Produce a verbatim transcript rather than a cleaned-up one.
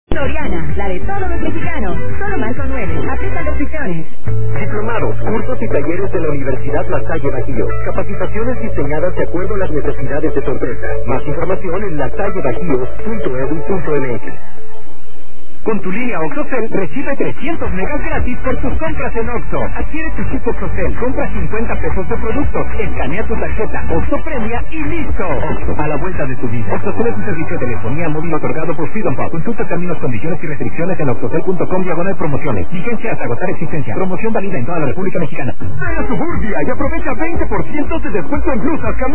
Soriana, la de todos los mexicanos. Solo marzo nueve. Aplica restricciones. Diplomados, cursos y talleres de la Universidad La Salle Bajío. Capacitaciones diseñadas de acuerdo a las necesidades de tu empresa. Más información en lasallebajío punto edu punto mx. Con tu línea OxoCell recibe trescientos megas gratis por tus compras en Oxxo. Adquiere tu chip OxoCell, compra cincuenta pesos de productos, escanea tu tarjeta, Oxxo premia y listo. Oxxo, a la vuelta de tu vida. OxoCell es un servicio de telefonía móvil otorgado por Freedom Pop. Consulta términos, condiciones y restricciones en oxocell punto com diagonal promociones. Vigencia hasta agotar existencia. Promoción válida en toda la República Mexicana. Ven a Suburbia y aprovecha veinte por ciento de descuento en blusas, camisas